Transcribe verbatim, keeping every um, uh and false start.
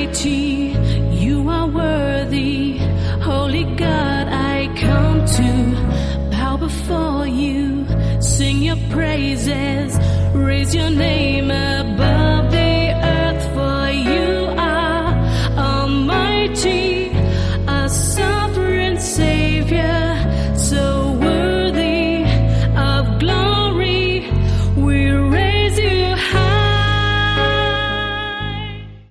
mighty, you are worthy. Holy God, I come to bow before you, sing your praises, raise your name above.